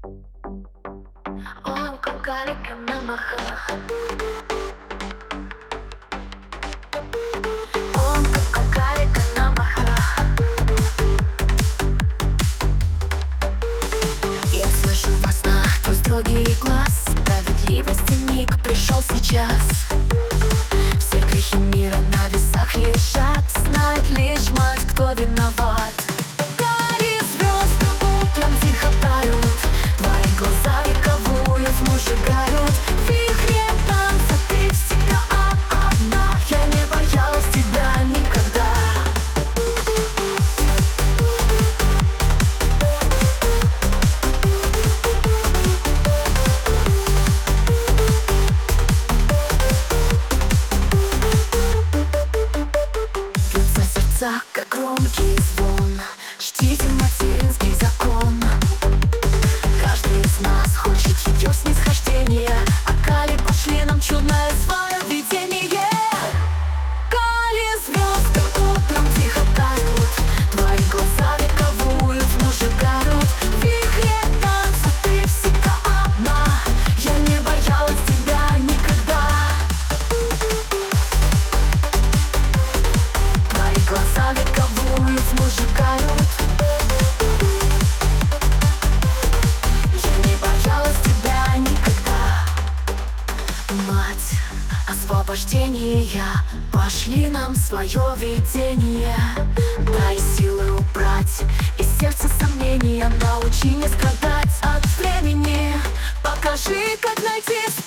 Он как калика на махах. Он как калика на махах. Я слышу во снах твой строгий глаз. Справедливости миг пришел сейчас. Все грехи мира на весах лежат. Знает лишь мать, кто виноват. Гори звезды утром тихо тают. Твои глаза вековую тьму сжигают. В вихре танца ты всегда одна. Я не боялась тебя никогда. Бьются сердца, как громкий звон. Чтите материнский закон. Каждый из нас хочет ее снисхождения. А Кали, пошли нам чудное свое видение. Кали, звезды утром тихо тают. Твои глаза вековую тьму сжигают. В вихре танца ты всегда одна. Я не боялась тебя никогда. Твои глаза вековую тьму сжигают. Я не боялась тебя никогда. Мать освобождения, пошли нам свое видение. Дай силы убрать из сердца сомнения. Научи не страдать от времени. Покажи, как найти